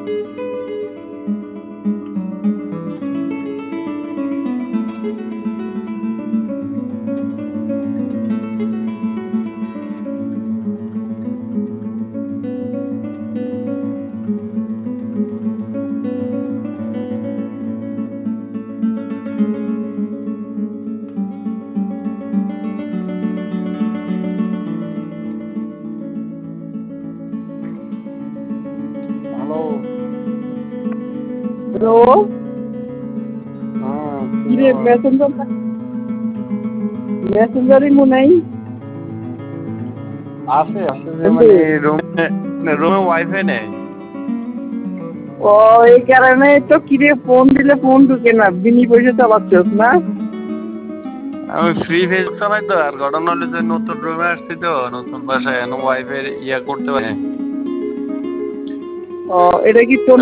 Hello. Hello. হ্যাঁ, কিরে মেসেঞ্জারই মনে নাই। আছে আছে যে মানে রুমে ওয়াইফাই নেই। ও এই কারণে তো কিরে ফোন দিলে ফোন ঢুকে না, বিনি পয়সা চালাচ্ছস না? আমি ফ্রি ফেজ চালাই তো। আর ঘটনা হলো যে নতুন রুমে আসছি তো, নতুন বাসায় ওয়াইফাই ইয়া করতে পারি। ও এটা কি তোর